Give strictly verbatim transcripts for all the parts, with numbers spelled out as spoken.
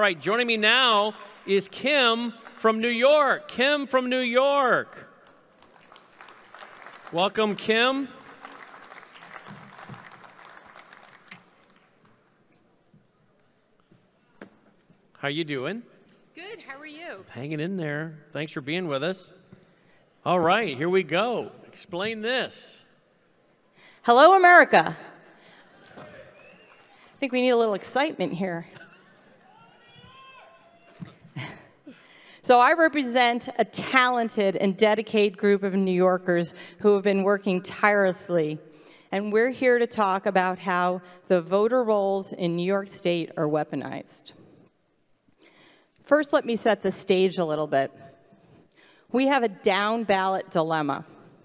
right, joining me now is Kim from New York. Kim from New York. Welcome, Kim. How you doing? Good, how are you? Hanging in there. Thanks for being with us. All right, here we go. Explain this. Hello, America. I think we need a little excitement here. So I represent a talented and dedicated group of New Yorkers who have been working tirelessly. And we're here to talk about how the voter rolls in New York State are weaponized. First, let me set the stage a little bit. We have a down-ballot dilemma.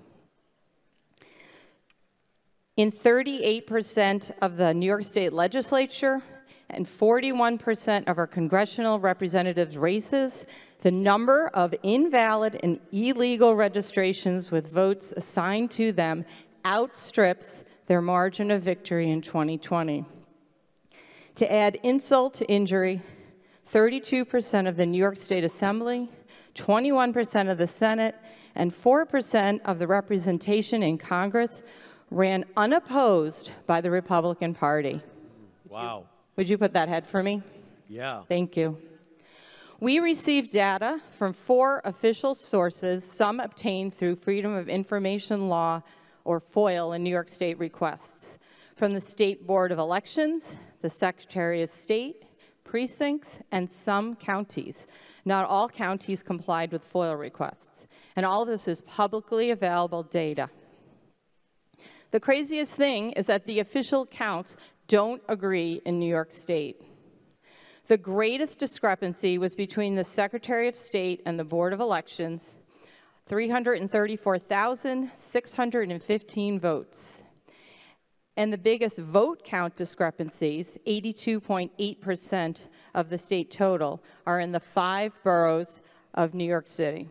In thirty-eight percent of the New York State legislature and forty-one percent of our congressional representatives' races, the number of invalid and illegal registrations with votes assigned to them outstrips their margin of victory in twenty twenty. To add insult to injury, thirty-two percent of the New York State Assembly, twenty-one percent of the Senate, and four percent of the representation in Congress ran unopposed by the Republican Party. Wow. Would you put that head for me? Yeah. Thank you. We received data from four official sources, some obtained through Freedom of Information Law or FOIL in New York State requests, from the State Board of Elections, the Secretary of State, precincts, and some counties. Not all counties complied with FOIL requests, and all of this is publicly available data. The craziest thing is that the official counts don't agree in New York State. The greatest discrepancy was between the Secretary of State and the Board of Elections, three hundred thirty-four thousand six hundred fifteen votes. And the biggest vote count discrepancies, eighty-two point eight percent of the state total, are in the five boroughs of New York City.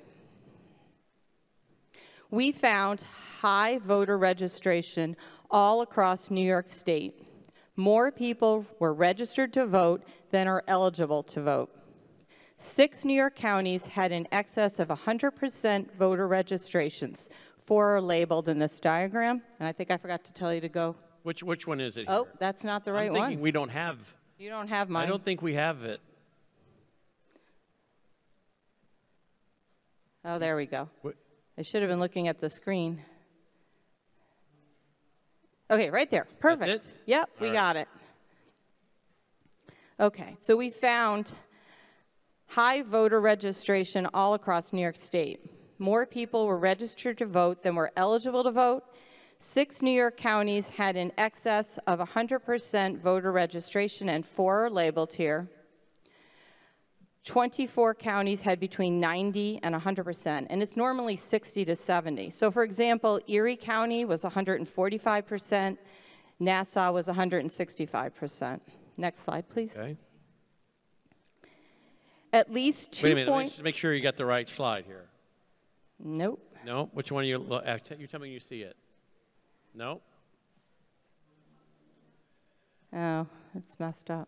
We found high voter registration all across New York State. More people were registered to vote than are eligible to vote. Six New York counties had in excess of one hundred percent voter registrations. Four are labeled in this diagram, and I think I forgot to tell you to go. Which which one is it? Oh, here? that's not the right I'm thinking one. we don't have. You don't have mine. I don't think we have it. Oh, there we go. What? I should have been looking at the screen. Okay, right there. Perfect. That's it? Yep, we All right. got it. Okay, so we found high voter registration all across New York State. More people were registered to vote than were eligible to vote. Six New York counties had in excess of one hundred percent voter registration, and four are labeled here. twenty-four counties had between ninety and one hundred percent, and it's normally sixty to seventy. So for example, Erie County was one hundred forty-five percent, Nassau was one hundred sixty-five percent. Next slide, please. Okay. At least two Wait a minute. Let me point- just make sure you got the right slide here. Nope. No. Which one are you? lo- uh, You're telling me you see it. No. Oh, it's messed up.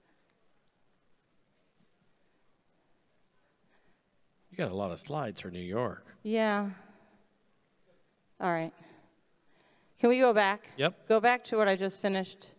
You got a lot of slides for New York. Yeah. All right. Can we go back? Yep. Go back to what I just finished.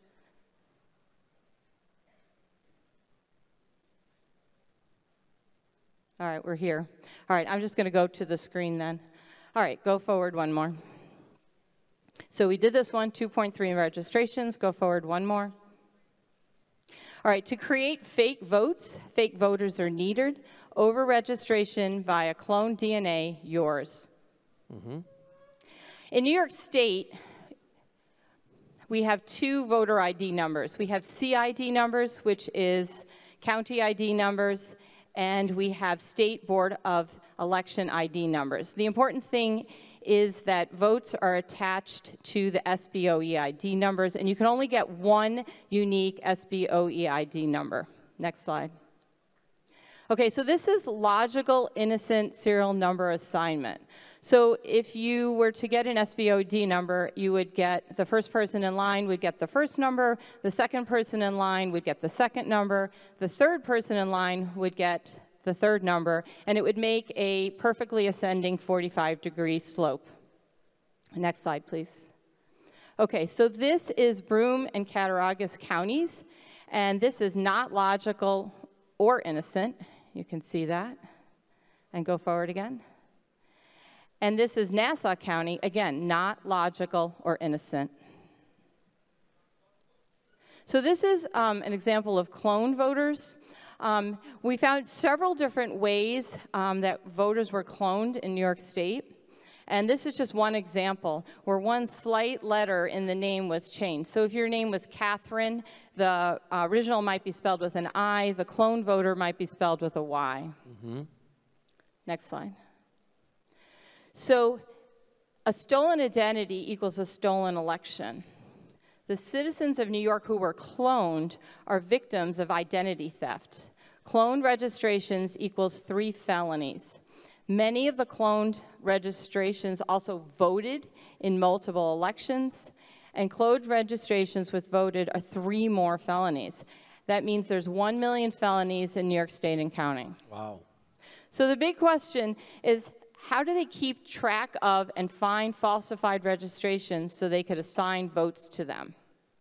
All right, we're here. All right, I'm just going to go to the screen then. All right, go forward one more. So we did this one, two point three registrations. Go forward one more. All right, to create fake votes, fake voters are needed. Over-registration via clone D N A, yours. Mm-hmm. In New York State, we have two voter I D numbers. We have C I D numbers, which is county I D numbers, and we have State Board of Election I D numbers. The important thing is that votes are attached to the S B O E I D numbers, and you can only get one unique S B O E I D number. Next slide. Okay, so this is logical innocent serial number assignment. So if you were to get an S B O D number, you would get the first person in line would get the first number, the second person in line would get the second number, the third person in line would get the third number, and it would make a perfectly ascending forty-five degree slope. Next slide, please. Okay, so this is Broome and Cattaraugus counties, and this is not logical or innocent. You can see that. And go forward again. And this is Nassau County, again, not logical or innocent. So this is um, an example of cloned voters. Um, we found several different ways um, that voters were cloned in New York State. And this is just one example where one slight letter in the name was changed. So if your name was Catherine, the uh, original might be spelled with an I, the clone voter might be spelled with a Y. Mm-hmm. Next slide. So a stolen identity equals a stolen election. The citizens of New York who were cloned are victims of identity theft. Cloned registrations equals three felonies. Many of the cloned registrations also voted in multiple elections, and cloned registrations with voted are three more felonies. That means there's one million felonies in New York State and counting. Wow. So the big question is, how do they keep track of and find falsified registrations so they could assign votes to them?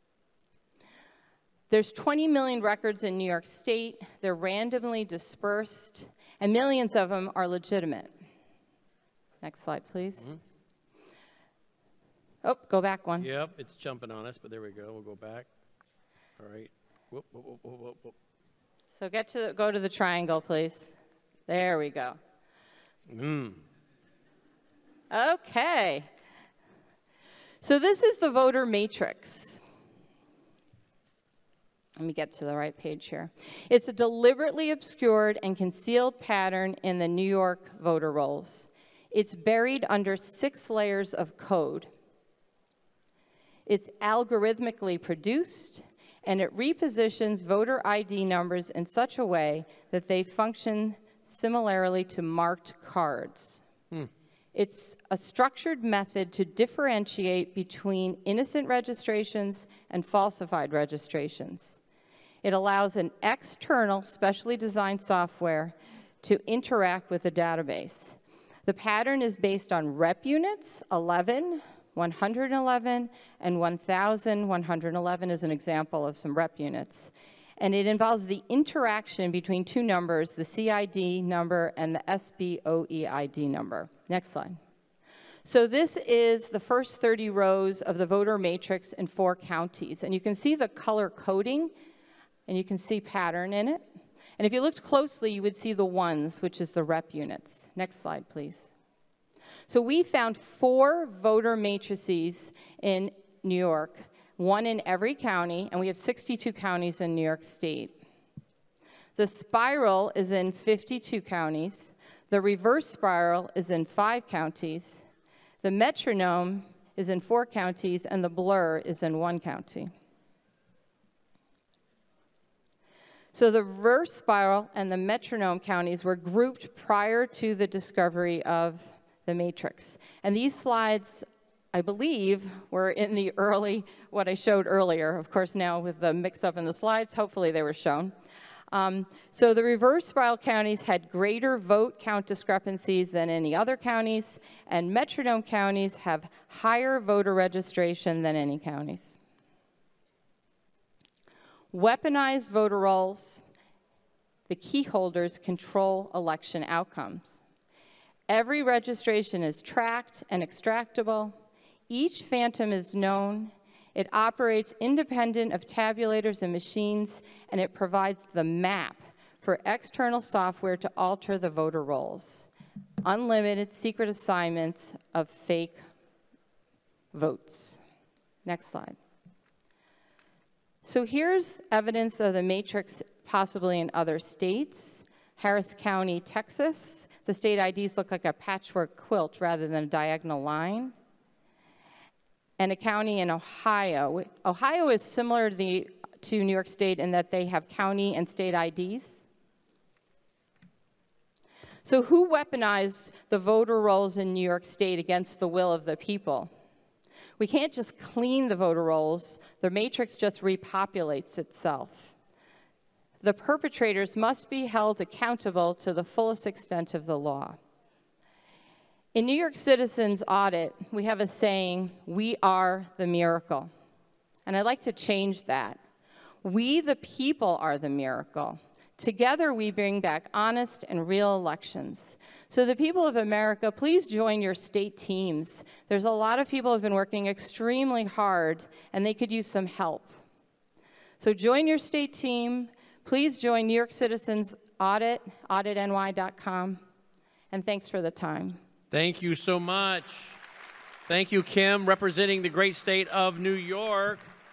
There's twenty million records in New York State. They're randomly dispersed, and millions of them are legitimate. Next slide, please. Mm-hmm. Oh, go back one. Yep, it's jumping on us, but there we go. We'll go back. All right. Whoop, whoop, whoop, whoop, whoop, whoop. So get to the, go to the triangle, please. There we go. Mm. Okay. So this is the voter matrix. Let me get to the right page here. It's a deliberately obscured and concealed pattern in the New York voter rolls. It's buried under six layers of code. It's algorithmically produced, and it repositions voter I D numbers in such a way that they function similarly to marked cards. Hmm. It's a structured method to differentiate between innocent registrations and falsified registrations. It allows an external, specially designed software to interact with the database. The pattern is based on rep units, eleven, one hundred eleven, and one thousand one hundred eleven is an example of some rep units. And it involves the interaction between two numbers, the C I D number and the S B O E I D number. Next slide. So this is the first thirty rows of the voter matrix in four counties. And you can see the color coding, and you can see pattern in it. And if you looked closely, you would see the ones, which is the rep units. Next slide, please. So we found four voter matrices in New York, one in every county, and we have sixty-two counties in New York State. The spiral is in fifty-two counties. The reverse spiral is in five counties. The metronome is in four counties, and the blur is in one county. So the reverse spiral and the metronome counties were grouped prior to the discovery of the matrix. And these slides, I believe, were in the early, what I showed earlier. Of course, now with the mix-up in the slides, hopefully they were shown. Um, so the reverse spiral counties had greater vote count discrepancies than any other counties, and metronome counties have higher voter registration than any counties. Weaponized voter rolls, the key holders control election outcomes. Every registration is tracked and extractable. Each phantom is known. It operates independent of tabulators and machines, and it provides the map for external software to alter the voter rolls. Unlimited secret assignments of fake votes. Next slide. So here's evidence of the matrix possibly in other states. Harris County, Texas. The state I Ds look like a patchwork quilt rather than a diagonal line. And a county in Ohio. Ohio is similar to, the, to New York State in that they have county and state I Ds. So who weaponized the voter rolls in New York State against the will of the people? We can't just clean the voter rolls. The matrix just repopulates itself. The perpetrators must be held accountable to the fullest extent of the law. In New York Citizens Audit, we have a saying, "We are the miracle." And I'd like to change that. We, the people, are the miracle. Together, we bring back honest and real elections. So the people of America, please join your state teams. There's a lot of people who have been working extremely hard, and they could use some help. So join your state team. Please join New York Citizens Audit, audit N Y dot com. And thanks for the time. Thank you so much. Thank you, Kim, representing the great state of New York.